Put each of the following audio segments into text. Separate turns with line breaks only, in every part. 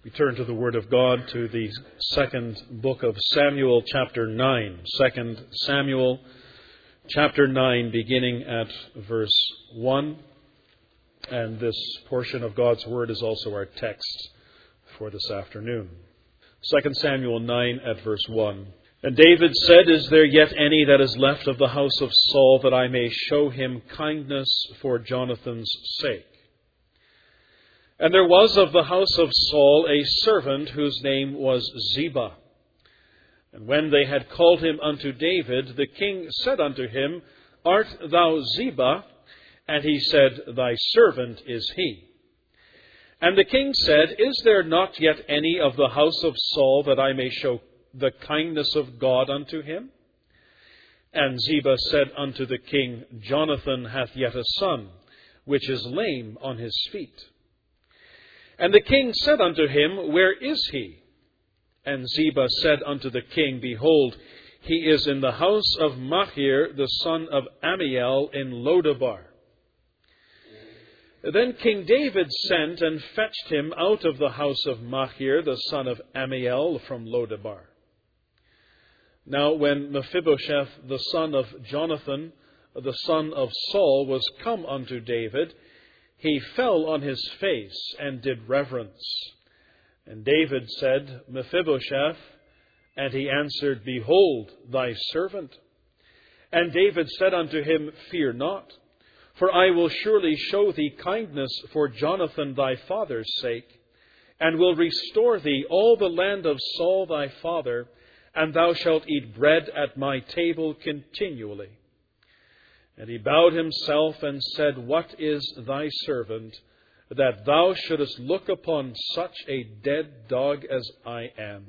We turn to the Word of God, to the second book of Samuel, chapter 9. 2 Samuel, chapter 9, beginning at verse 1. And this portion of God's Word is also our text for this afternoon. 2 Samuel 9 at verse 1. And David said, "Is there yet any that is left of the house of Saul, that I may show him kindness for Jonathan's sake? And there was of the house of Saul a servant whose name was Ziba. And when they had called him unto David, the king said unto him, Art thou Ziba? And he said, Thy servant is he. And the king said, Is there not yet any of the house of Saul, that I may show the kindness of God unto him? And Ziba said unto the king, Jonathan hath yet a son, which is lame on his feet. And the king said unto him, Where is he? And Ziba said unto the king, Behold, he is in the house of Machir, the son of Ammiel, in Lodabar. Then King David sent and fetched him out of the house of Machir, the son of Ammiel, from Lodabar. Now when Mephibosheth, the son of Jonathan, the son of Saul, was come unto David, he fell on his face and did reverence. And David said, Mephibosheth. And he answered, Behold, thy servant. And David said unto him, Fear not, for I will surely show thee kindness for Jonathan thy father's sake, and will restore thee all the land of Saul thy father, and thou shalt eat bread at my table continually. And he bowed himself and said, What is thy servant, that thou shouldest look upon such a dead dog as I am?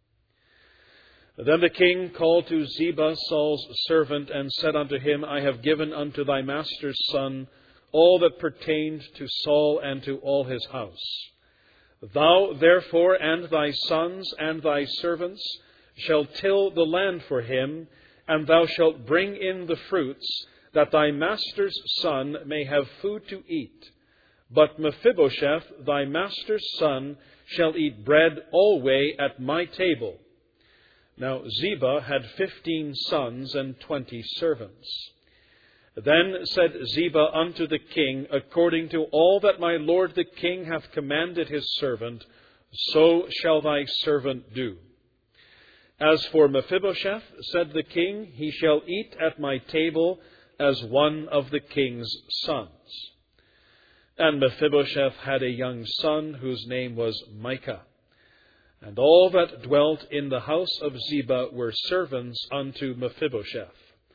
Then the king called to Ziba, Saul's servant, and said unto him, I have given unto thy master's son all that pertained to Saul and to all his house. Thou therefore and thy sons and thy servants shall till the land for him, and thou shalt bring in the fruits, that thy master's son may have food to eat. But Mephibosheth, thy master's son, shall eat bread alway at my table. Now Ziba had 15 sons and 20 servants. Then said Ziba unto the king, According to all that my lord the king hath commanded his servant, so shall thy servant do. As for Mephibosheth, said the king, he shall eat at my table as one of the king's sons. And Mephibosheth had a young son whose name was Micah. And all that dwelt in the house of Ziba were servants unto Mephibosheth.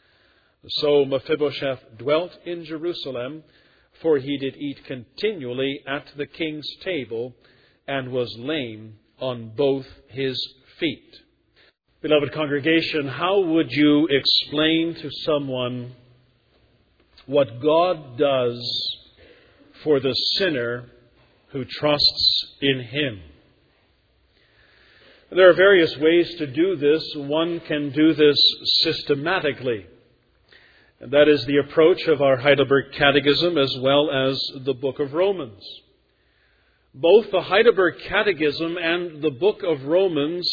So Mephibosheth dwelt in Jerusalem, for he did eat continually at the king's table, and was lame on both his feet. Beloved congregation, how would you explain to someone what God does for the sinner who trusts in Him? There are various ways to do this. One can do this systematically. And that is the approach of our Heidelberg Catechism as well as the book of Romans. Both the Heidelberg Catechism and the book of Romans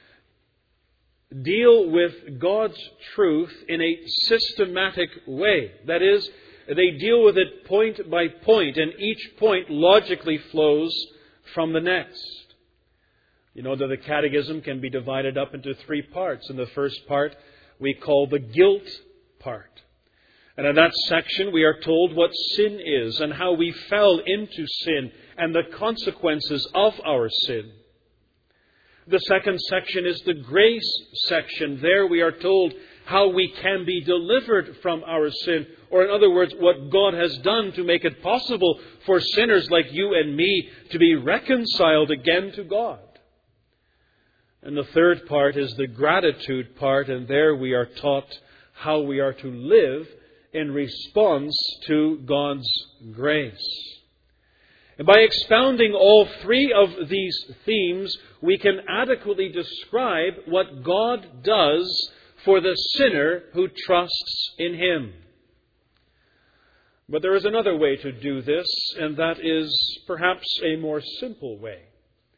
deal with God's truth in a systematic way. That is, they deal with it point by point, and each point logically flows from the next. You know that the Catechism can be divided up into 3 parts. In the first part, we call the guilt part. And in that section, we are told what sin is and how we fell into sin and the consequences of our sin. The second section is the grace section. There we are told how we can be delivered from our sin. Or in other words, what God has done to make it possible for sinners like you and me to be reconciled again to God. And the third part is the gratitude part. And there we are taught how we are to live in response to God's grace. And by expounding all 3 of these themes, we can adequately describe what God does for the sinner who trusts in Him. But there is another way to do this, and that is perhaps a more simple way.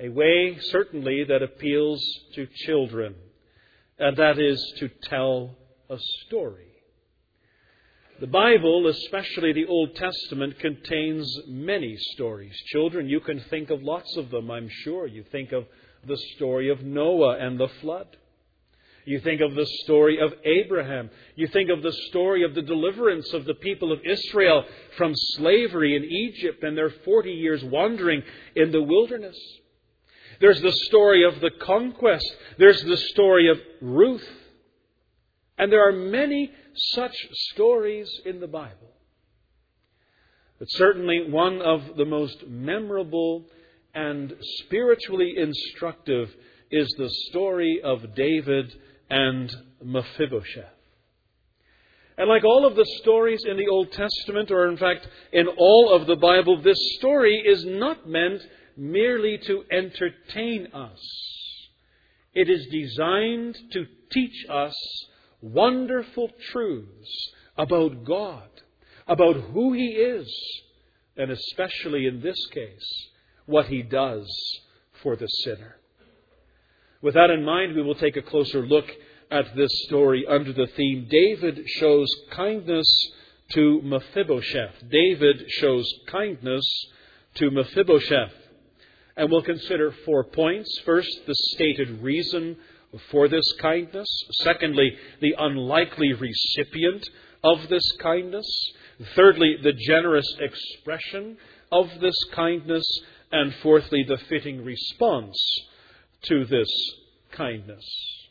a way certainly that appeals to children, and that is to tell a story. The Bible, especially the Old Testament, contains many stories. Children, you can think of lots of them, I'm sure. You think of the story of Noah and the flood. You think of the story of Abraham. You think of the story of the deliverance of the people of Israel from slavery in Egypt and their 40 years wandering in the wilderness. There's the story of the conquest. There's the story of Ruth. And there are many such stories in the Bible. But certainly one of the most memorable and spiritually instructive is the story of David and Mephibosheth. And like all of the stories in the Old Testament, or in fact in all of the Bible, this story is not meant merely to entertain us. It is designed to teach us wonderful truths about God, about who He is, and especially in this case, what He does for the sinner. With that in mind, we will take a closer look at this story under the theme, David shows kindness to Mephibosheth. David shows kindness to Mephibosheth. And we'll consider 4 points. First, the stated reason for this kindness. Secondly, the unlikely recipient of this kindness. Thirdly, the generous expression of this kindness. And fourthly, the fitting response to this kindness.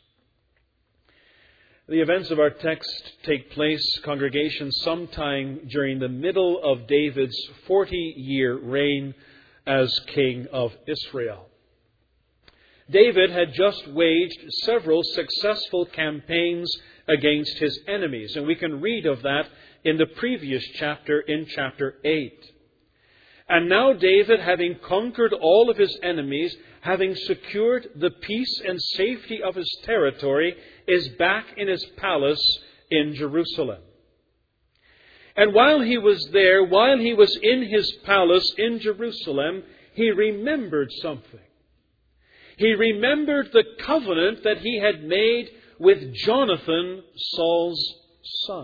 The events of our text take place, congregation, sometime during the middle of David's 40-year reign as king of Israel. David had just waged several successful campaigns against his enemies, and we can read of that in the previous chapter, in chapter 8. And now David, having conquered all of his enemies, having secured the peace and safety of his territory, is back in his palace in Jerusalem. And while he was there, while he was in his palace in Jerusalem, he remembered something. He remembered the covenant that he had made with Jonathan, Saul's son.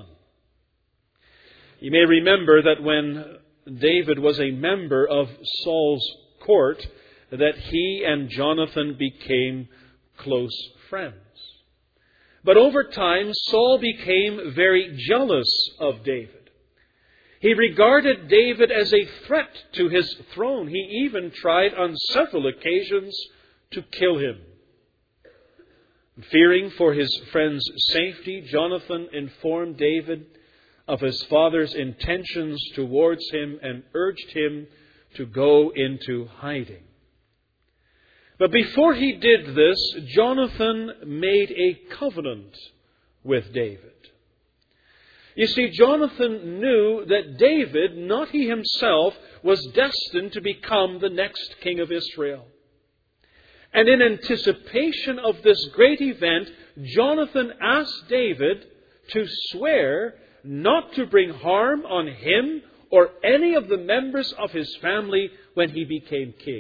You may remember that when David was a member of Saul's court, that he and Jonathan became close friends. But over time, Saul became very jealous of David. He regarded David as a threat to his throne. He even tried on several occasions to kill him. Fearing for his friend's safety, Jonathan informed David of his father's intentions towards him and urged him to go into hiding. But before he did this, Jonathan made a covenant with David. You see, Jonathan knew that David, not he himself, was destined to become the next king of Israel. And in anticipation of this great event, Jonathan asked David to swear not to bring harm on him or any of the members of his family when he became king.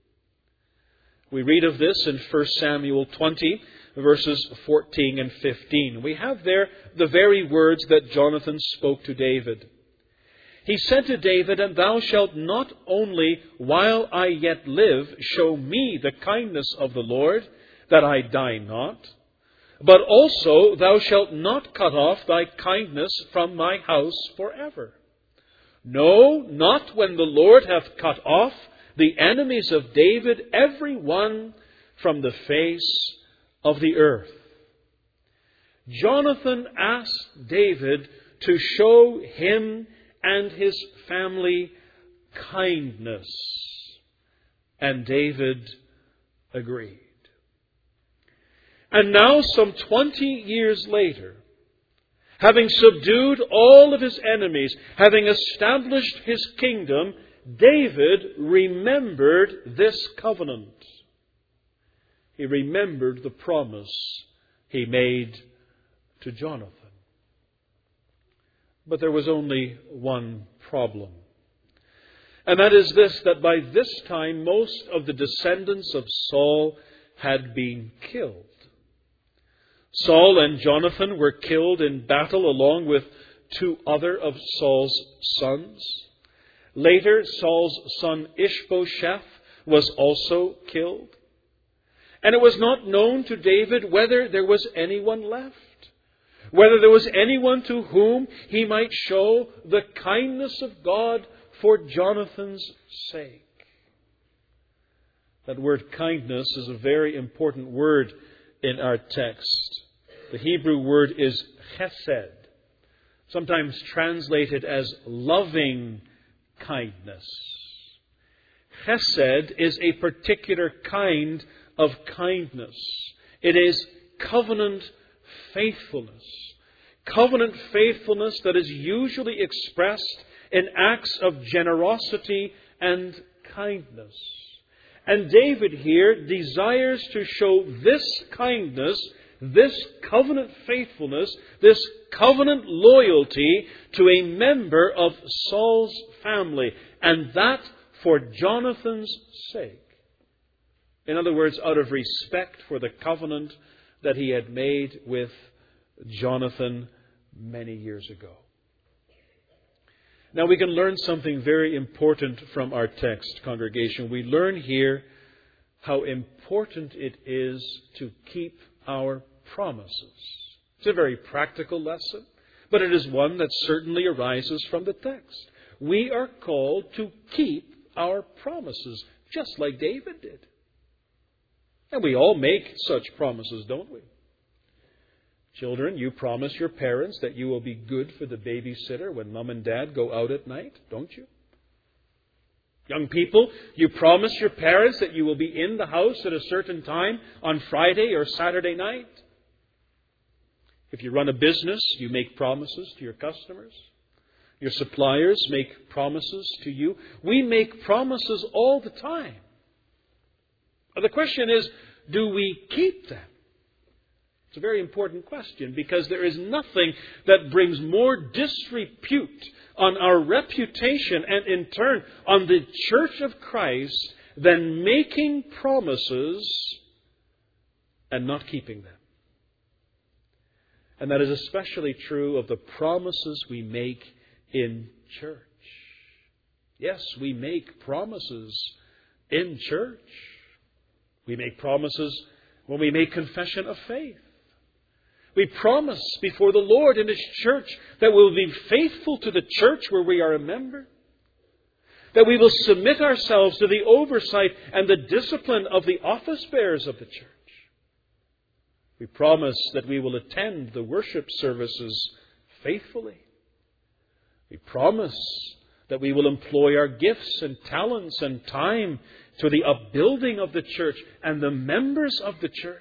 We read of this in 1 Samuel 20, verses 14 and 15. We have there the very words that Jonathan spoke to David. He said to David, "And thou shalt not only, while I yet live, show me the kindness of the Lord, that I die not, but also thou shalt not cut off thy kindness from my house forever. No, not when the Lord hath cut off the enemies of David, every one from the face of the earth." Jonathan asked David to show him and his family kindness, and David agreed. And now, some 20 years later, having subdued all of his enemies, having established his kingdom, David remembered this covenant. He remembered the promise he made to Jonathan. But there was only one problem. And that is this, that by this time most of the descendants of Saul had been killed. Saul and Jonathan were killed in battle along with 2 other of Saul's sons. Later, Saul's son Ishbosheth was also killed. And it was not known to David whether there was anyone left, whether there was anyone to whom he might show the kindness of God for Jonathan's sake. That word kindness is a very important word in our text. The Hebrew word is chesed, sometimes translated as loving kindness. Chesed is a particular kind of kindness. It is covenant faithfulness. Covenant faithfulness that is usually expressed in acts of generosity and kindness. And David here desires to show this kindness, this covenant faithfulness, this covenant loyalty to a member of Saul's family, and that for Jonathan's sake. In other words, out of respect for the covenant that he had made with Jonathan many years ago. Now we can learn something very important from our text, congregation. We learn here how important it is to keep our promises. It's a very practical lesson, but it is one that certainly arises from the text. We are called to keep our promises, just like David did. And we all make such promises, don't we? Children, you promise your parents that you will be good for the babysitter when mom and dad go out at night, don't you? Young people, you promise your parents that you will be in the house at a certain time on Friday or Saturday night. If you run a business, you make promises to your customers. Your suppliers make promises to you. We make promises all the time. The question is, do we keep them? It's a very important question, because there is nothing that brings more disrepute on our reputation and in turn on the Church of Christ than making promises and not keeping them. And that is especially true of the promises we make in church. Yes, we make promises in church. We make promises when we make confession of faith. We promise before the Lord in His church that we will be faithful to the church where we are a member. That we will submit ourselves to the oversight and the discipline of the office bearers of the church. We promise that we will attend the worship services faithfully. We promise that we will employ our gifts and talents and time to the upbuilding of the church and the members of the church.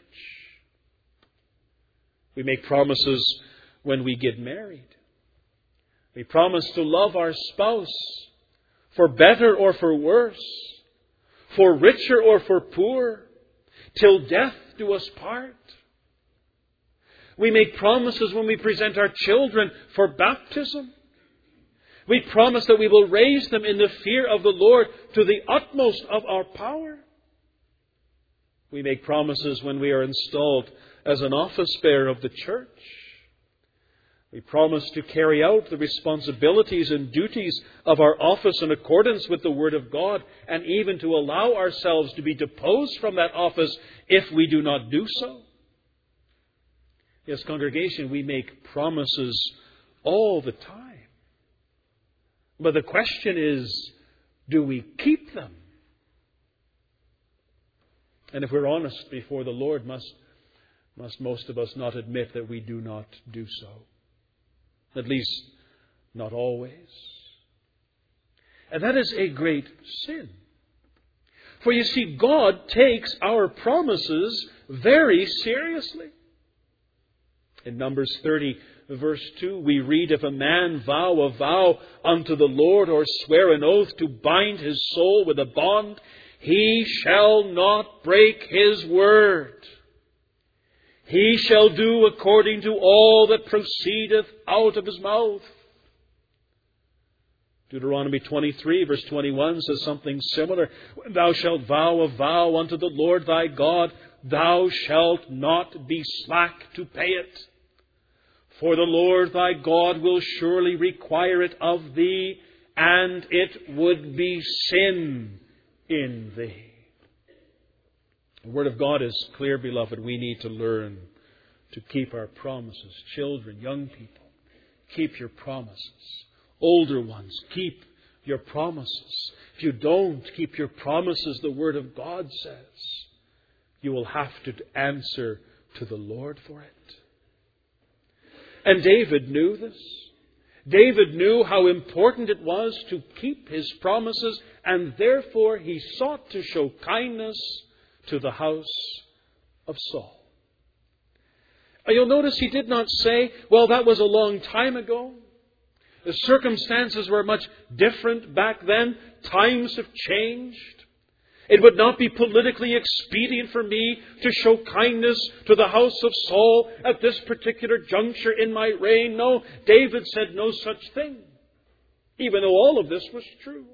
We make promises when we get married. We promise to love our spouse for better or for worse, for richer or for poor, till death do us part. We make promises when we present our children for baptism. We promise that we will raise them in the fear of the Lord to the utmost of our power. We make promises when we are installed as an office bearer of the church. We promise to carry out the responsibilities and duties of our office in accordance with the Word of God, and even to allow ourselves to be deposed from that office if we do not do so. Yes, congregation, we make promises all the time. But the question is, do we keep them? And if we're honest before the Lord, must most of us not admit that we do not do so? At least, not always. And that is a great sin. For you see, God takes our promises very seriously. In Numbers 30, verse 2, we read, if a man vow a vow unto the Lord, or swear an oath to bind his soul with a bond, he shall not break his word. He shall do according to all that proceedeth out of his mouth. Deuteronomy 23 verse 21 says something similar. When thou shalt vow a vow unto the Lord thy God, thou shalt not be slack to pay it. For the Lord thy God will surely require it of thee, and it would be sin in thee. The Word of God is clear, beloved. We need to learn to keep our promises. Children, young people, keep your promises. Older ones, keep your promises. If you don't keep your promises, the Word of God says, you will have to answer to the Lord for it. And David knew this. David knew how important it was to keep his promises, and therefore he sought to show kindness to the house of Saul. And you'll notice he did not say, well, that was a long time ago. The circumstances were much different back then. Times have changed. It would not be politically expedient for me to show kindness to the house of Saul at this particular juncture in my reign. No, David said no such thing, even though all of this was true.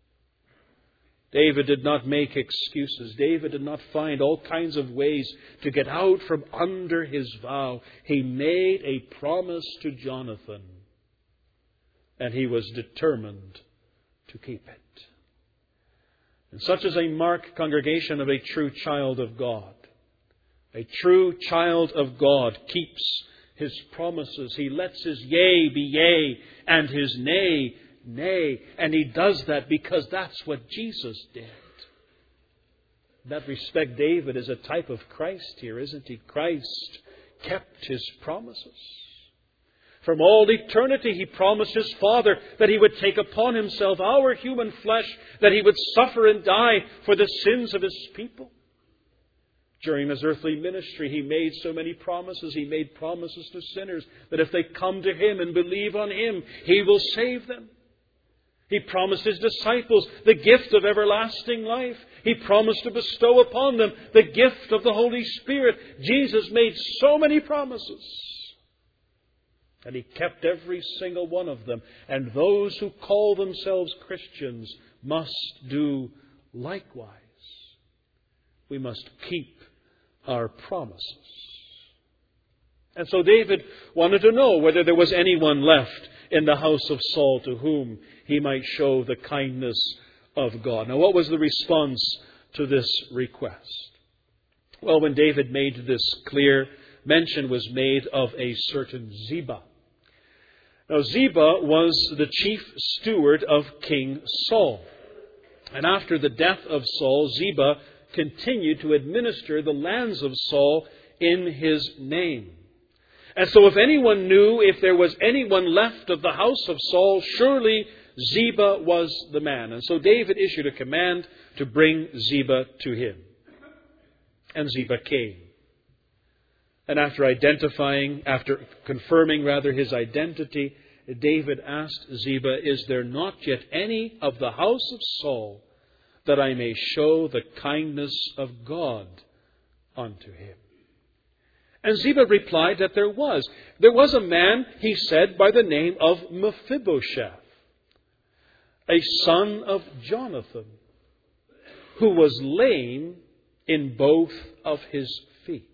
David did not make excuses. David did not find all kinds of ways to get out from under his vow. He made a promise to Jonathan, and he was determined to keep it. And such is a mark, congregation, of a true child of God. A true child of God keeps his promises. He lets his yea be yea and his nay, nay. And he does that because that's what Jesus did. In that respect, David is a type of Christ here, isn't he? Christ kept his promises. From all eternity, he promised his Father that he would take upon himself our human flesh, that he would suffer and die for the sins of his people. During his earthly ministry, he made so many promises. He made promises to sinners that if they come to him and believe on him, he will save them. He promised his disciples the gift of everlasting life. He promised to bestow upon them the gift of the Holy Spirit. Jesus made so many promises. And he kept every single one of them. And those who call themselves Christians must do likewise. We must keep our promises. And so David wanted to know whether there was anyone left in the house of Saul to whom he might show the kindness of God. Now, what was the response to this request? Well, when David made this clear, mention was made of a certain Ziba. Now, Ziba was the chief steward of King Saul. And after the death of Saul, Ziba continued to administer the lands of Saul in his name. And so if anyone knew if there was anyone left of the house of Saul, surely Ziba was the man. And so David issued a command to bring Ziba to him. And Ziba came. And after confirming his identity, David asked Ziba, is there not yet any of the house of Saul that I may show the kindness of God unto him? And Ziba replied that there was. There was a man, he said, by the name of Mephibosheth, a son of Jonathan, who was lame in both of his feet.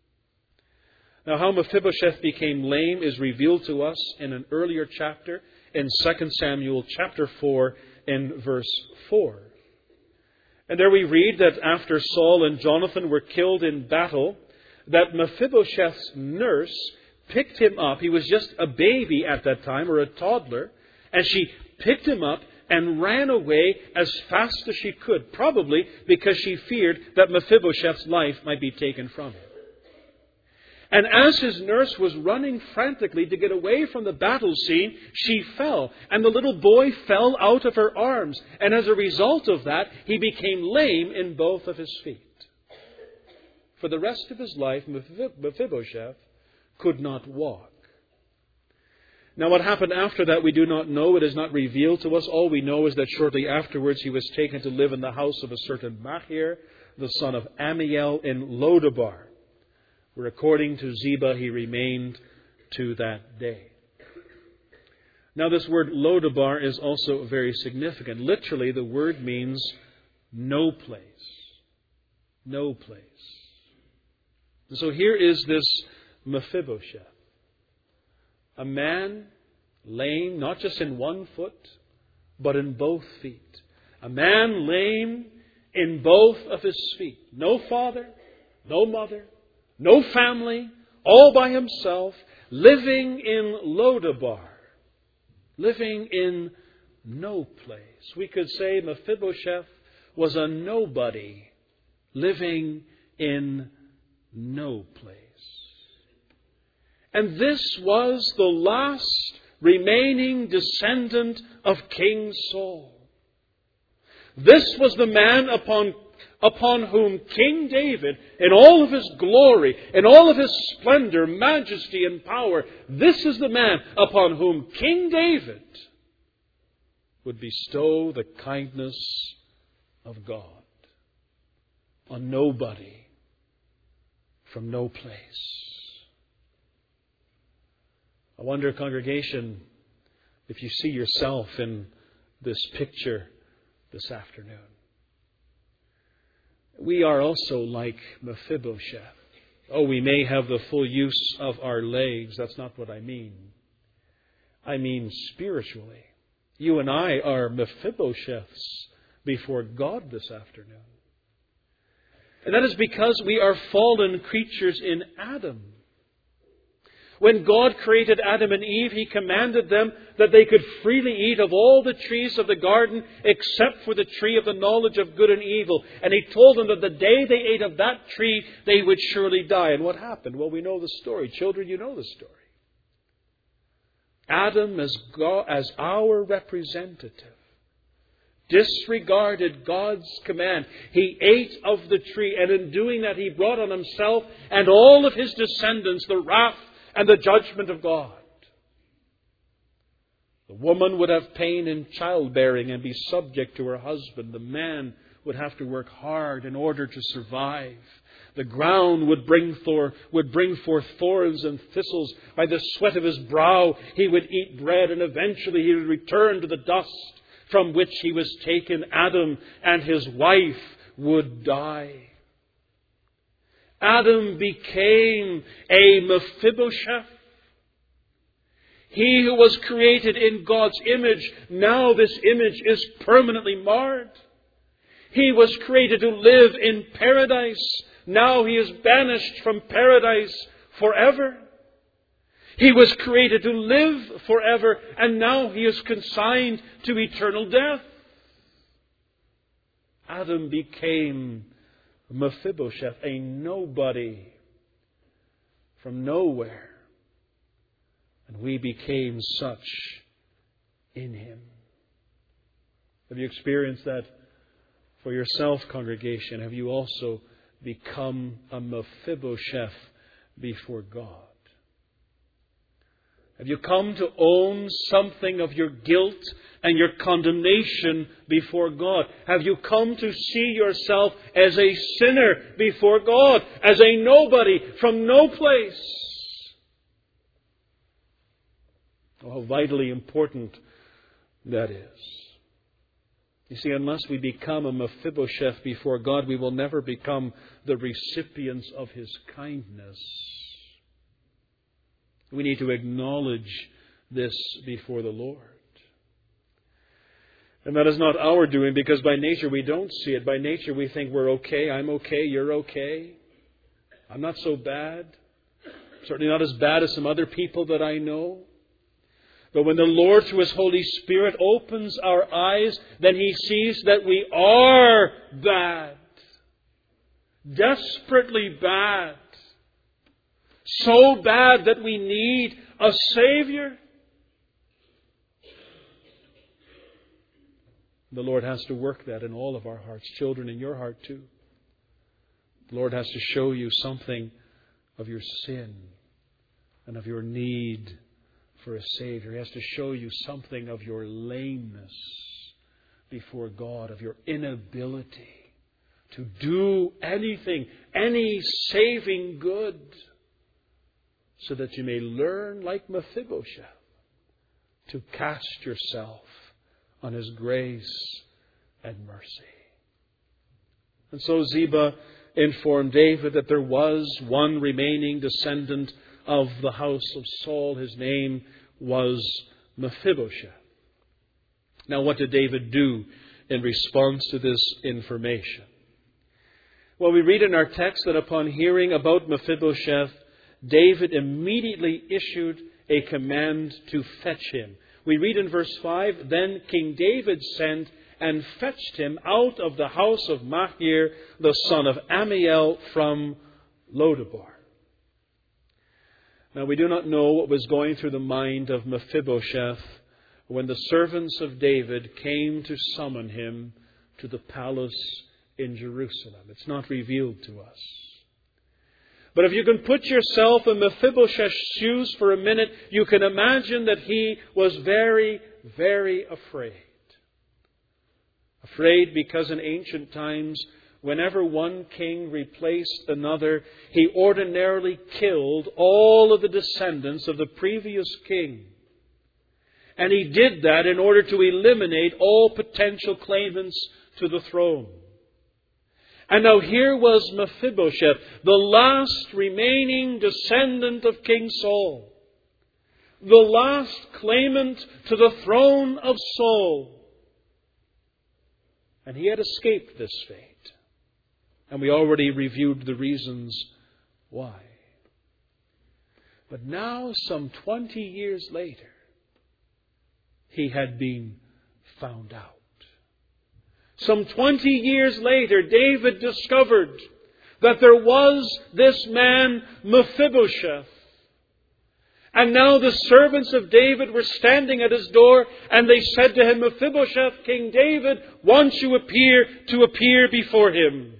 Now, how Mephibosheth became lame is revealed to us in an earlier chapter, in 2 Samuel chapter 4 and verse 4. And there we read that after Saul and Jonathan were killed in battle, that Mephibosheth's nurse picked him up. He was just a baby at that time, or a toddler, and she picked him up and ran away as fast as she could, probably because she feared that Mephibosheth's life might be taken from him. And as his nurse was running frantically to get away from the battle scene, she fell. And the little boy fell out of her arms. And as a result of that, he became lame in both of his feet. For the rest of his life, Mephibosheth could not walk. Now, what happened after that, we do not know. It is not revealed to us. All we know is that shortly afterwards, he was taken to live in the house of a certain Machir, the son of Ammiel, in Lodabar, where according to Ziba he remained to that day. Now, this word Lodabar is also very significant. Literally, the word means no place. No place. And so here is this Mephibosheth, a man lame not just in one foot, but in both feet. A man lame in both of his feet. No father, no mother, no family, all by himself, living in Lodabar. Living in no place. We could say Mephibosheth was a nobody living in no place. And this was the last remaining descendant of King Saul. This was the man upon whom King David, in all of his glory, in all of his splendor, majesty, and power, this is the man upon whom King David would bestow the kindness of God. A nobody from no place. I wonder, congregation, if you see yourself in this picture this afternoon. We are also like Mephibosheth. Oh, we may have the full use of our legs. That's not what I mean. I mean spiritually. You and I are Mephibosheths before God this afternoon. And that is because we are fallen creatures in Adam. When God created Adam and Eve, He commanded them that they could freely eat of all the trees of the garden except for the tree of the knowledge of good and evil. And He told them that the day they ate of that tree, they would surely die. And what happened? Well, we know the story. Children, you know the story. Adam, as our representative, disregarded God's command. He ate of the tree, and in doing that, he brought on himself and all of his descendants the wrath and the judgment of God. The woman would have pain in childbearing and be subject to her husband. The man would have to work hard in order to survive. The ground would bring forth thorns and thistles. By the sweat of his brow he would eat bread, and eventually he would return to the dust from which he was taken. Adam and his wife would die. Adam became a Mephibosheth. He who was created in God's image, now this image is permanently marred. He was created to live in paradise. Now he is banished from paradise forever. He was created to live forever, and now he is consigned to eternal death. Adam became Mephibosheth, a nobody from nowhere. And we became such in him. Have you experienced that for yourself, congregation? Have you also become a Mephibosheth before God? Have you come to own something of your guilt and your condemnation before God? Have you come to see yourself as a sinner before God, as a nobody from no place? Oh, how vitally important that is. You see, unless we become a Mephibosheth before God, we will never become the recipients of His kindness. We need to acknowledge this before the Lord. And that is not our doing, because by nature we don't see it. By nature we think we're okay, I'm okay, you're okay. I'm not so bad. Certainly not as bad as some other people that I know. But when the Lord, through His Holy Spirit, opens our eyes, then He sees that we are bad. Desperately bad. So bad that we need a Savior. The Lord has to work that in all of our hearts. Children, in your heart too. The Lord has to show you something of your sin and of your need for a Savior. He has to show you something of your lameness before God, of your inability to do anything, any saving good, so that you may learn, like Mephibosheth, to cast yourself on His grace and mercy. And so Ziba informed David that there was one remaining descendant of the house of Saul. His name was Mephibosheth. Now, what did David do in response to this information? Well, we read in our text that upon hearing about Mephibosheth, David immediately issued a command to fetch him. We read in verse 5, "Then King David sent and fetched him out of the house of Machir, the son of Ammiel, from Lodebar." Now, we do not know what was going through the mind of Mephibosheth when the servants of David came to summon him to the palace in Jerusalem. It's not revealed to us. But if you can put yourself in Mephibosheth's shoes for a minute, you can imagine that he was very, very afraid. Afraid because in ancient times, whenever one king replaced another, he ordinarily killed all of the descendants of the previous king. And he did that in order to eliminate all potential claimants to the throne. And now here was Mephibosheth, the last remaining descendant of King Saul, the last claimant to the throne of Saul. And he had escaped this fate. And we already reviewed the reasons why. But now, some 20 years later, he had been found out. Some 20 years later, David discovered that there was this man, Mephibosheth. And now the servants of David were standing at his door, and they said to him, "Mephibosheth, King David wants you to appear before him."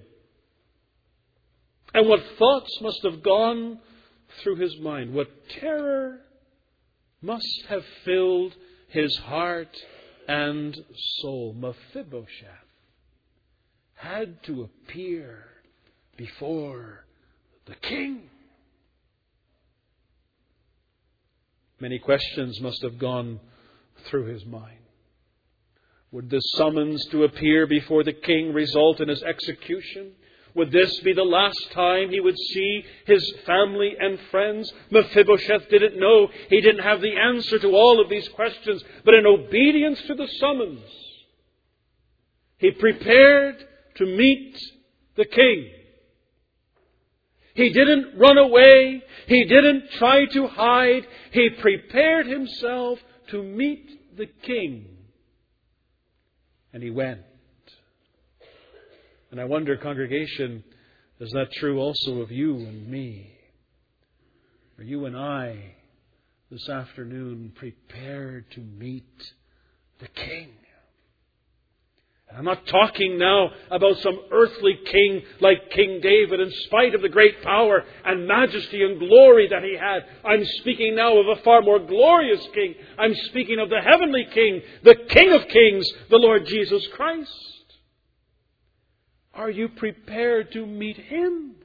And what thoughts must have gone through his mind? What terror must have filled his heart and soul? Mephibosheth had to appear before the king. Many questions must have gone through his mind. Would this summons to appear before the king result in his execution? Would this be the last time he would see his family and friends? Mephibosheth didn't know. He didn't have the answer to all of these questions. But in obedience to the summons, he prepared to meet the king. He didn't run away. He didn't try to hide. He prepared himself to meet the king. And he went. And I wonder, congregation, is that true also of you and me? Are you and I this afternoon prepared to meet the king? And I'm not talking now about some earthly king like King David, in spite of the great power and majesty and glory that he had. I'm speaking now of a far more glorious king. I'm speaking of the heavenly king, the King of kings, the Lord Jesus Christ. Are you prepared to meet him?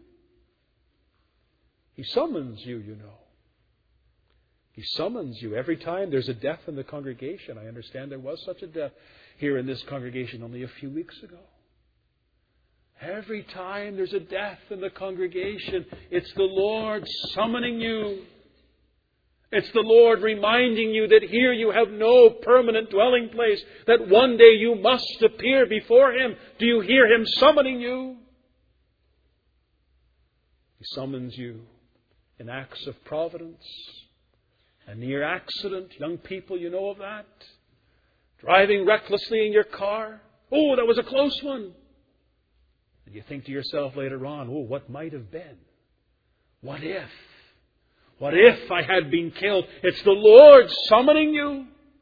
He summons you, you know. He summons you every time there's a death in the congregation. I understand there was such a death here in this congregation only a few weeks ago. Every time there's a death in the congregation, it's the Lord summoning you. It's the Lord reminding you that here you have no permanent dwelling place, that one day you must appear before Him. Do you hear Him summoning you? He summons you in acts of providence. A near accident, young people, you know of that. Driving recklessly in your car. Oh, that was a close one. And you think to yourself later on, oh, what might have been? What if? What if I had been killed? It's the Lord summoning you.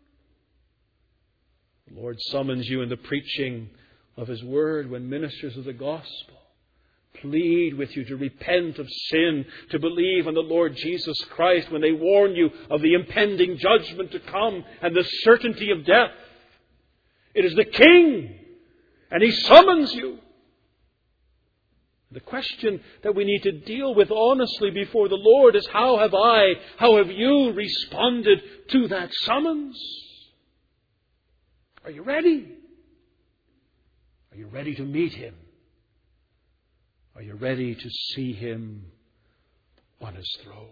The Lord summons you in the preaching of His Word when ministers of the gospel plead with you to repent of sin, to believe on the Lord Jesus Christ, when they warn you of the impending judgment to come and the certainty of death. It is the King, and He summons you. The question that we need to deal with honestly before the Lord is, how have you responded to that summons? Are you ready? Are you ready to meet Him? Are you ready to see Him on His throne?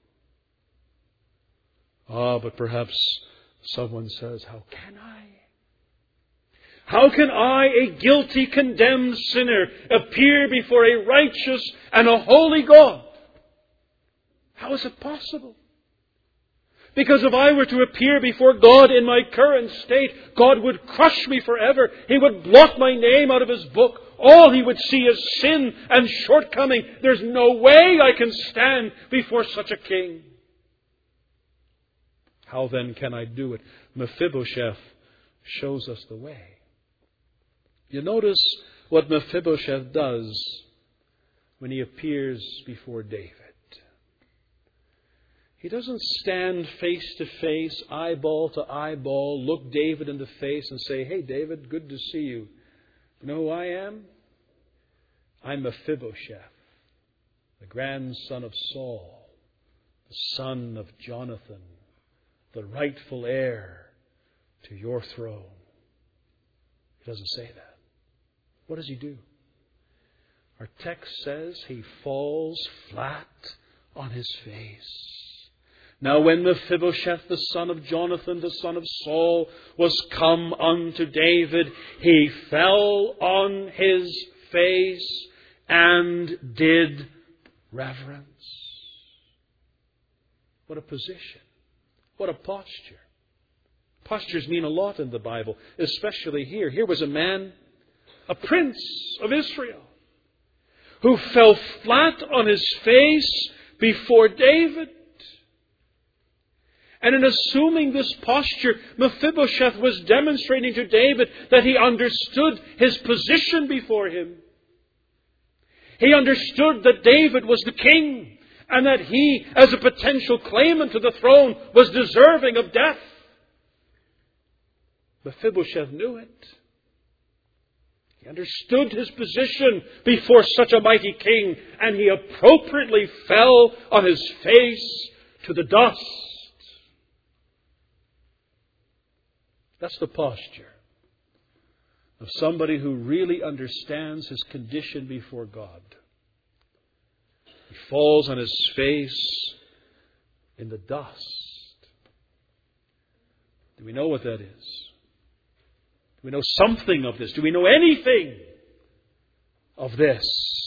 But perhaps someone says, how can I? How can I, a guilty, condemned sinner, appear before a righteous and a holy God? How is it possible? Because if I were to appear before God in my current state, God would crush me forever. He would blot my name out of His book. All He would see is sin and shortcoming. There's no way I can stand before such a king. How then can I do it? Mephibosheth shows us the way. You notice what Mephibosheth does when he appears before David. He doesn't stand face to face, eyeball to eyeball, look David in the face and say, "Hey David, good to see you. You know who I am? I'm Mephibosheth, the grandson of Saul, the son of Jonathan, the rightful heir to your throne." He doesn't say that. What does he do? Our text says he falls flat on his face. Now when Mephibosheth, the son of Jonathan, the son of Saul, was come unto David, he fell on his face and did reverence. What a position. What a posture. Postures mean a lot in the Bible, especially here. Here was a man, a prince of Israel, who fell flat on his face before David. And in assuming this posture, Mephibosheth was demonstrating to David that he understood his position before him. He understood that David was the king and that he, as a potential claimant to the throne, was deserving of death. Mephibosheth knew it. He understood his position before such a mighty king, and he appropriately fell on his face to the dust. That's the posture of somebody who really understands his condition before God. He falls on his face in the dust. Do we know what that is? Do we know something of this? Do we know anything of this?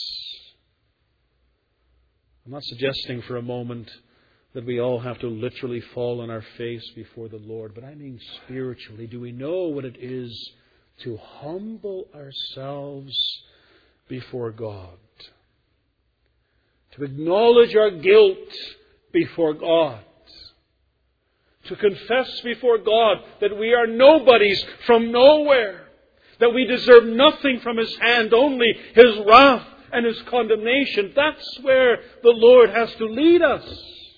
I'm not suggesting for a moment that we all have to literally fall on our face before the Lord, but I mean spiritually. Do we know what it is to humble ourselves before God? To acknowledge our guilt before God. To confess before God that we are nobodies from nowhere. That we deserve nothing from His hand, only His wrath and His condemnation. That's where the Lord has to lead us.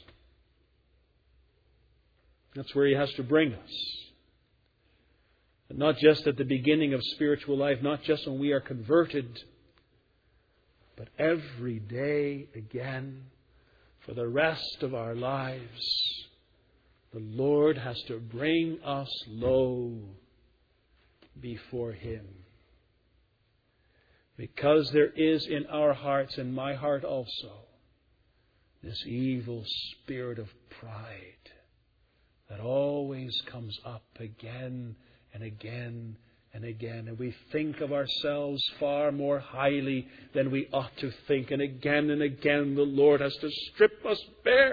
That's where He has to bring us. And not just at the beginning of spiritual life, not just when we are converted, but every day again, for the rest of our lives, the Lord has to bring us low before Him. Because there is in our hearts, and my heart also, this evil spirit of pride that always comes up again and again and again. And we think of ourselves far more highly than we ought to think. And again the Lord has to strip us bare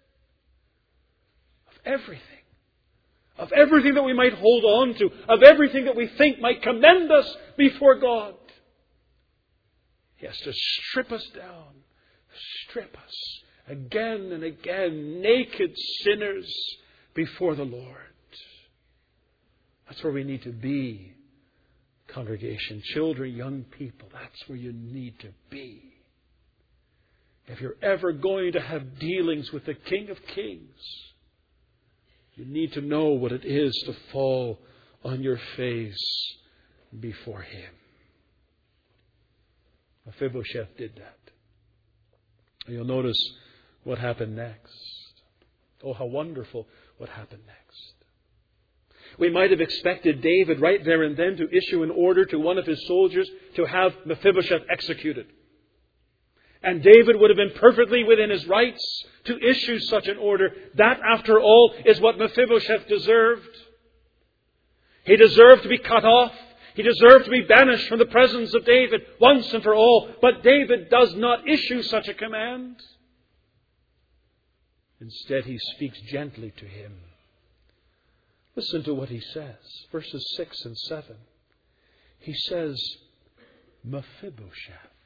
of everything. Of everything that we might hold on to. Of everything that we think might commend us before God. He has to strip us down. Strip us again and again. Naked sinners before the Lord. That's where we need to be, congregation. Children, young people, that's where you need to be. If you're ever going to have dealings with the King of Kings, you need to know what it is to fall on your face before Him. Mephibosheth did that. You'll notice what happened next. Oh, how wonderful what happened next. We might have expected David right there and then to issue an order to one of his soldiers to have Mephibosheth executed. And David would have been perfectly within his rights to issue such an order. That, after all, is what Mephibosheth deserved. He deserved to be cut off. He deserved to be banished from the presence of David once and for all. But David does not issue such a command. Instead, he speaks gently to him. Listen to what he says. Verses 6 and 7. He says, Mephibosheth.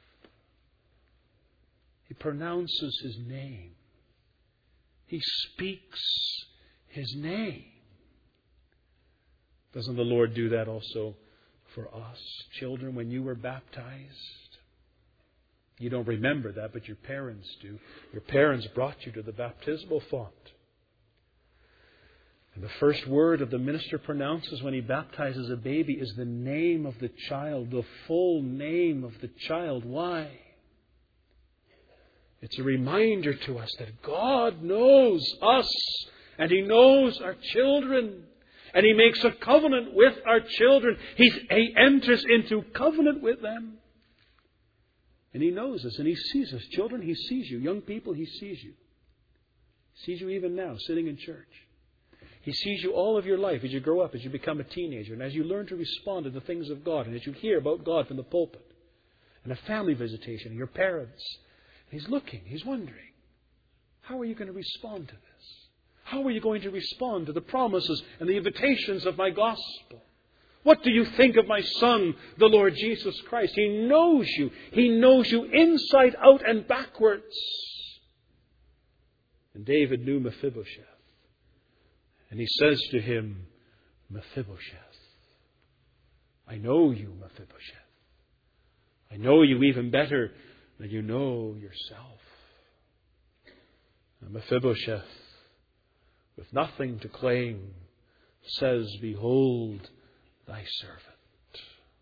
He pronounces his name. He speaks his name. Doesn't the Lord do that also for us? Children, when you were baptized, you don't remember that, but your parents do. Your parents brought you to the baptismal font. And the first word that the minister pronounces when he baptizes a baby is the name of the child, the full name of the child. Why? It's a reminder to us that God knows us and He knows our children. And He makes a covenant with our children. He enters into covenant with them. And He knows us and He sees us. Children, He sees you. Young people, He sees you. He sees you even now, sitting in church. He sees you all of your life as you grow up, as you become a teenager, and as you learn to respond to the things of God, and as you hear about God from the pulpit, and a family visitation, and your parents. He's looking, He's wondering, how are you going to respond to this? How are you going to respond to the promises and the invitations of my gospel? What do you think of my Son, the Lord Jesus Christ? He knows you. He knows you inside out and backwards. And David knew Mephibosheth. And he says to him, Mephibosheth, I know you, Mephibosheth. I know you even better than you know yourself. And Mephibosheth, with nothing to claim, says, Behold thy servant.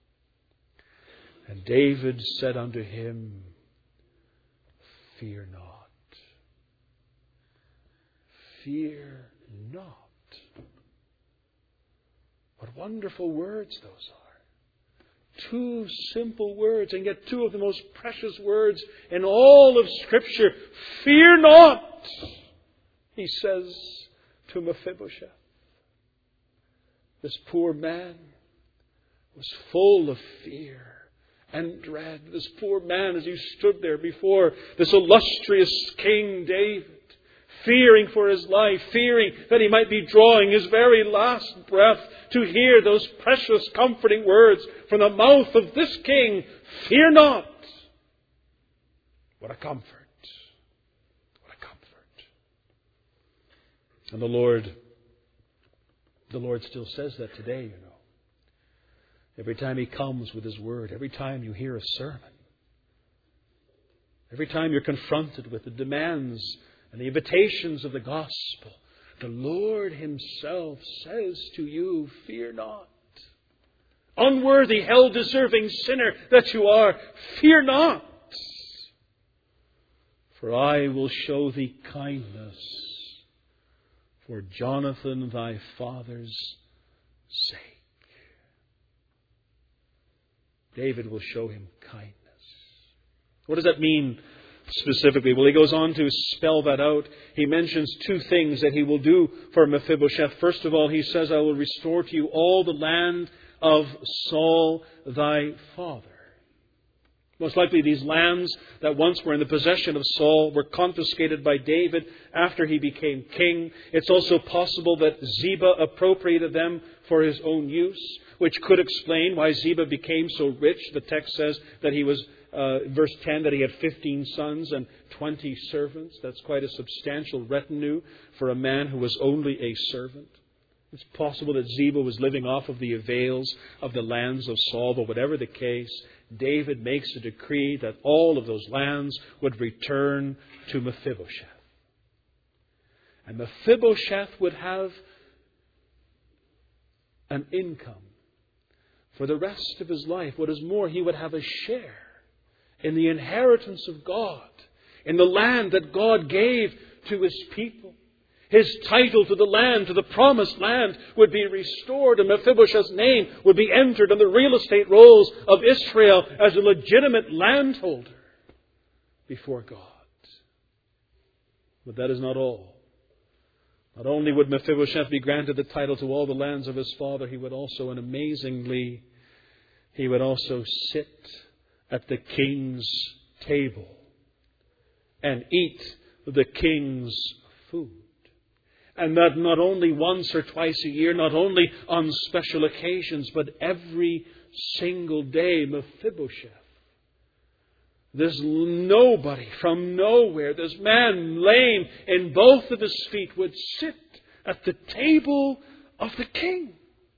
And David said unto him, Fear not. Fear not. What wonderful words those are. Two simple words, and yet two of the most precious words in all of Scripture. Fear not, he says to Mephibosheth. This poor man was full of fear and dread. This poor man, as he stood there before this illustrious King David, fearing for his life, fearing that he might be drawing his very last breath, to hear those precious, comforting words from the mouth of this king, Fear not. What a comfort. What a comfort. And the Lord still says that today, you know. Every time He comes with His word, every time you hear a sermon, every time you're confronted with the demands and the invitations of the gospel, the Lord Himself says to you, Fear not. Unworthy, hell-deserving sinner that you are, fear not. For I will show thee kindness for Jonathan thy father's sake. David will show him kindness. What does that mean specifically? Well, he goes on to spell that out. He mentions two things that he will do for Mephibosheth. First of all, he says, I will restore to you all the land of Saul thy father. Most likely these lands that once were in the possession of Saul were confiscated by David after he became king. It's also possible that Ziba appropriated them for his own use, which could explain why Ziba became so rich. The text says that he was, verse 10, that he had 15 sons and 20 servants. That's quite a substantial retinue for a man who was only a servant. It's possible that Ziba was living off of the avails of the lands of Saul, but whatever the case, David makes a decree that all of those lands would return to Mephibosheth. And Mephibosheth would have an income for the rest of his life. What is more, he would have a share in the inheritance of God, in the land that God gave to His people. His title to the land, to the promised land, would be restored, and Mephibosheth's name would be entered on the real estate rolls of Israel as a legitimate landholder before God. But that is not all. Not only would Mephibosheth be granted the title to all the lands of his father, he would also, and amazingly, he would also sit at the king's table and eat the king's food. And that not only once or twice a year, not only on special occasions, but every single day. Mephibosheth, this nobody from nowhere, this man lame in both of his feet, would sit at the table of the king.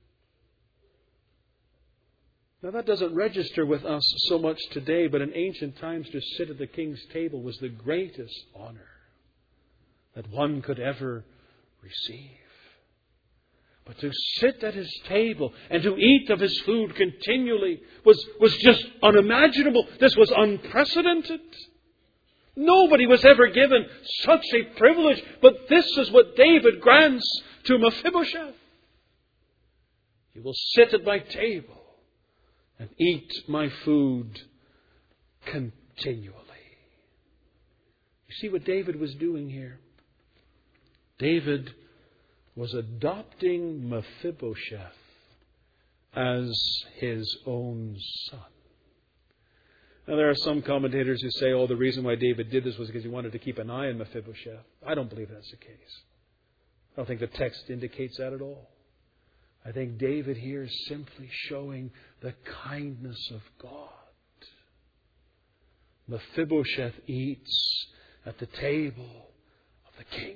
Now that doesn't register with us so much today, but in ancient times to sit at the king's table was the greatest honor that one could ever receive. But to sit at his table and to eat of his food continually was just unimaginable. This was unprecedented. Nobody was ever given such a privilege, but this is what David grants to Mephibosheth. You will sit at my table and eat my food continually. You see what David was doing here? David was adopting Mephibosheth as his own son. Now, there are some commentators who say, the reason why David did this was because he wanted to keep an eye on Mephibosheth. I don't believe that's the case. I don't think the text indicates that at all. I think David here is simply showing the kindness of God. Mephibosheth eats at the table of the king.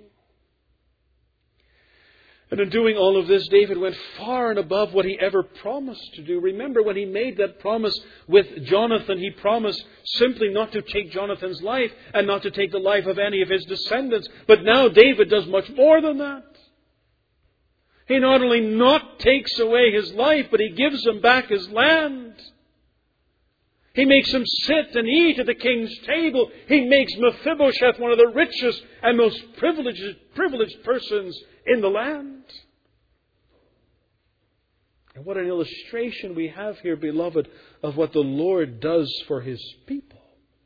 And in doing all of this, David went far and above what he ever promised to do. Remember, when he made that promise with Jonathan, he promised simply not to take Jonathan's life and not to take the life of any of his descendants. But now David does much more than that. He not only not takes away his life, but he gives him back his land. He makes him sit and eat at the king's table. He makes Mephibosheth one of the richest and most privileged persons in the land. And what an illustration we have here, beloved, of what the Lord does for His people.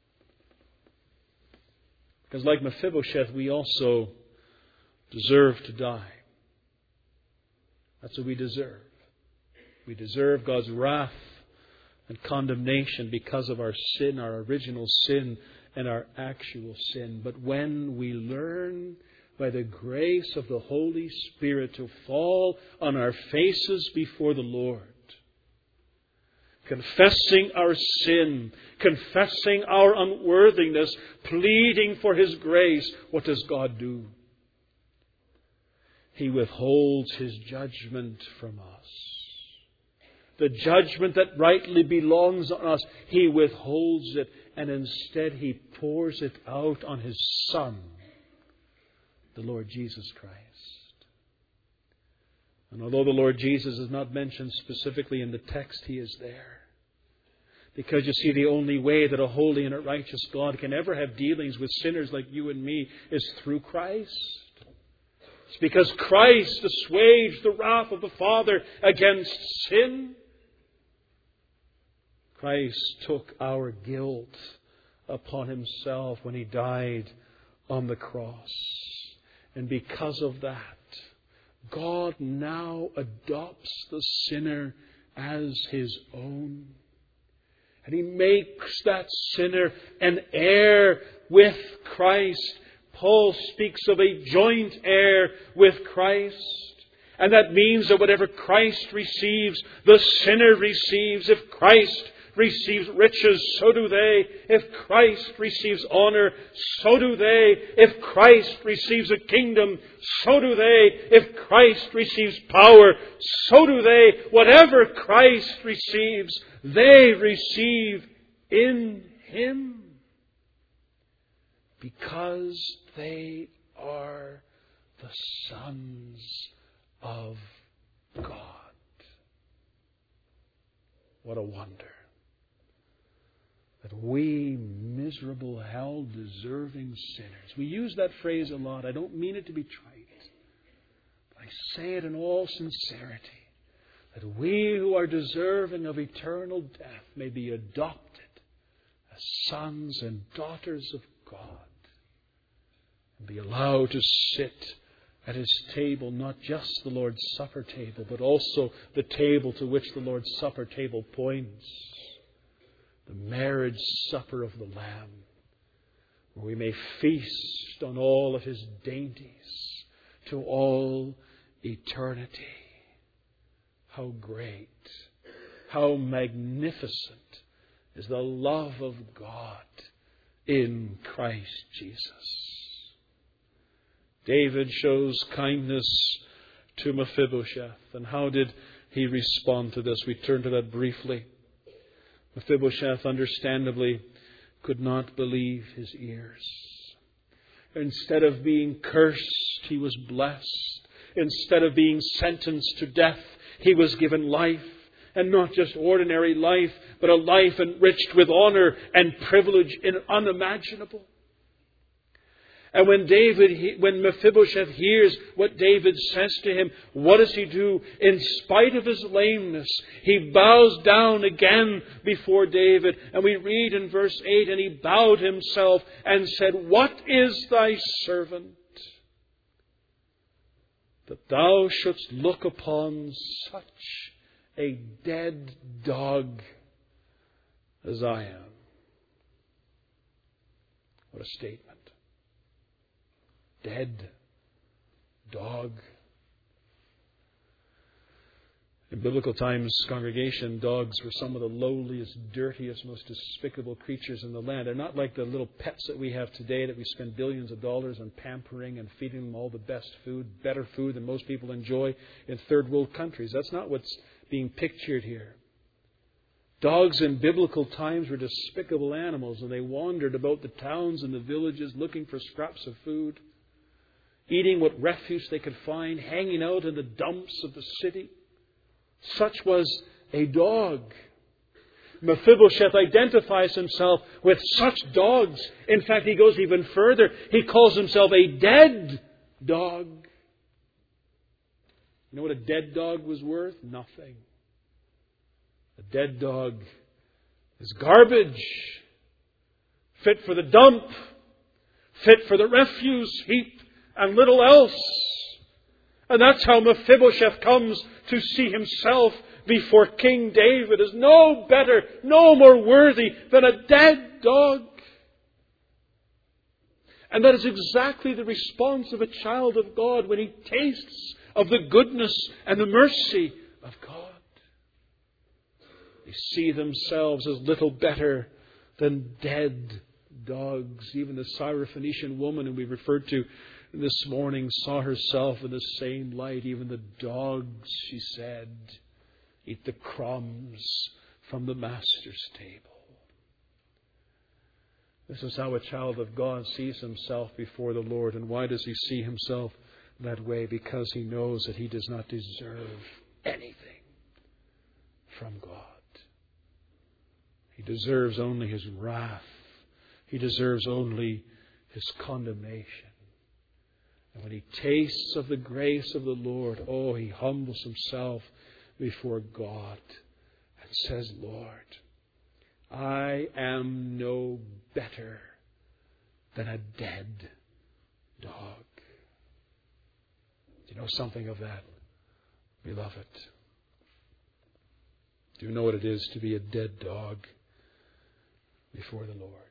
Because like Mephibosheth, we also deserve to die. That's what we deserve. We deserve God's wrath and condemnation because of our sin, our original sin, and our actual sin. But when we learn by the grace of the Holy Spirit to fall on our faces before the Lord, confessing our sin, confessing our unworthiness, pleading for His grace, what does God do? He withholds His judgment from us. The judgment that rightly belongs on us, He withholds it, and instead He pours it out on His Son, the Lord Jesus Christ. And although the Lord Jesus is not mentioned specifically in the text, He is there. Because you see, the only way that a holy and a righteous God can ever have dealings with sinners like you and me is through Christ. It's because Christ assuaged the wrath of the Father against sin. Christ took our guilt upon Himself when He died on the cross. And because of that, God now adopts the sinner as His own. And He makes that sinner an heir with Christ. Paul speaks of a joint heir with Christ. And that means that whatever Christ receives, the sinner receives. If Christ receives riches, so do they. If Christ receives honor, so do they. If Christ receives a kingdom, so do they. If Christ receives power, so do they. Whatever Christ receives, they receive in Him. Because they are the sons of God. What a wonder that we miserable, hell-deserving sinners. We use that phrase a lot. I don't mean it to be trite. But I say it in all sincerity. That we who are deserving of eternal death may be adopted as sons and daughters of God. And be allowed to sit at His table, not just the Lord's Supper table, but also the table to which the Lord's Supper table points. The marriage supper of the Lamb, where we may feast on all of His dainties to all eternity. How great, how magnificent is the love of God in Christ Jesus. David shows kindness to Mephibosheth. And how did he respond to this? We turn to that briefly. Mephibosheth, understandably, could not believe his ears. Instead of being cursed, he was blessed. Instead of being sentenced to death, he was given life. And not just ordinary life, but a life enriched with honor and privilege unimaginable. And when Mephibosheth hears what David says to him, what does he do? In spite of his lameness, he bows down again before David. And we read in verse 8, and he bowed himself and said, "What is thy servant, that thou shouldst look upon such a dead dog as I am?" What a statement. Dead dog. In biblical times, congregation, dogs were some of the lowliest, dirtiest, most despicable creatures in the land. They're not like the little pets that we have today that we spend billions of dollars on pampering and feeding them all the best food, better food than most people enjoy in third world countries. That's not what's being pictured here. Dogs in biblical times were despicable animals, and they wandered about the towns and the villages looking for scraps of food, eating what refuse they could find, hanging out in the dumps of the city. Such was a dog. Mephibosheth identifies himself with such dogs. In fact, he goes even further. He calls himself a dead dog. You know what a dead dog was worth? Nothing. A dead dog is garbage, fit for the dump, fit for the refuse heap, and little else. And that's how Mephibosheth comes to see himself before King David as no better, no more worthy than a dead dog. And that is exactly the response of a child of God when he tastes of the goodness and the mercy of God. They see themselves as little better than dead dogs. Even the Syrophoenician woman who we referred to this morning saw herself in the same light. Even the dogs, she said, eat the crumbs from the Master's table. This is how a child of God sees himself before the Lord. And why does he see himself that way? Because he knows that he does not deserve anything from God. He deserves only His wrath. He deserves only His condemnation. And when he tastes of the grace of the Lord, he humbles himself before God and says, "Lord, I am no better than a dead dog." Do you know something of that, beloved? Do you know what it is to be a dead dog before the Lord?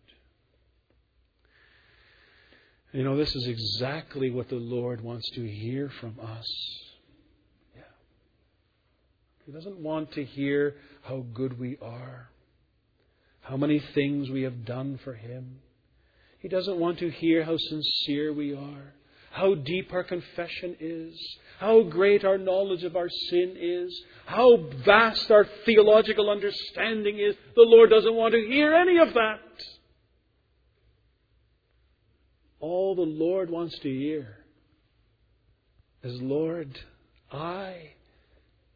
You know, this is exactly what the Lord wants to hear from us. Yeah. He doesn't want to hear how good we are, how many things we have done for Him. He doesn't want to hear how sincere we are, how deep our confession is, how great our knowledge of our sin is, how vast our theological understanding is. The Lord doesn't want to hear any of that. All the Lord wants to hear is, "Lord, I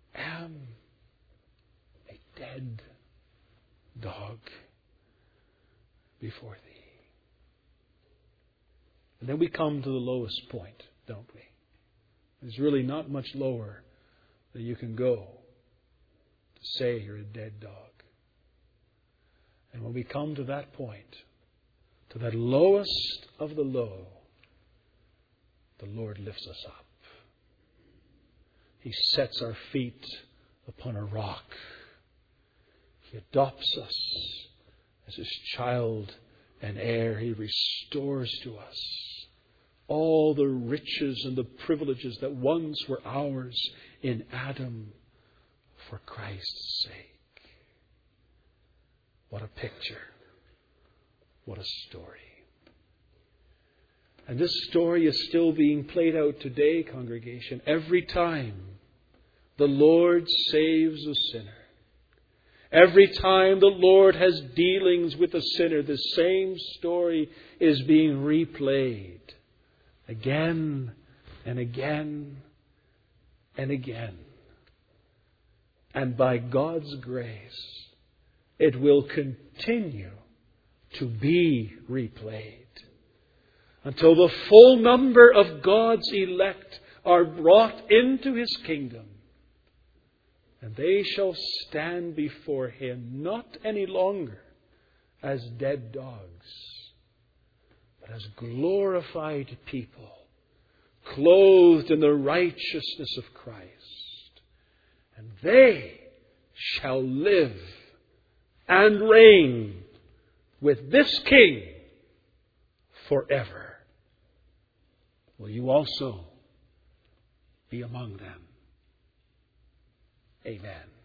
am a dead dog before Thee. And then we come to the lowest point, don't we? There's really not much lower that you can go to say you're a dead dog. And when we come to that point, to that lowest of the low, the Lord lifts us up. He sets our feet upon a rock. He adopts us as His child and heir. He restores to us all the riches and the privileges that once were ours in Adam for Christ's sake. What a picture. What a story. And this story is still being played out today, congregation. Every time the Lord saves a sinner, every time the Lord has dealings with a sinner, the same story is being replayed again and again and again. And by God's grace, it will continue to be replayed until the full number of God's elect are brought into His kingdom. And they shall stand before Him not any longer as dead dogs, but as glorified people, clothed in the righteousness of Christ. And they shall live and reign with this King forever. Will you also be among them? Amen.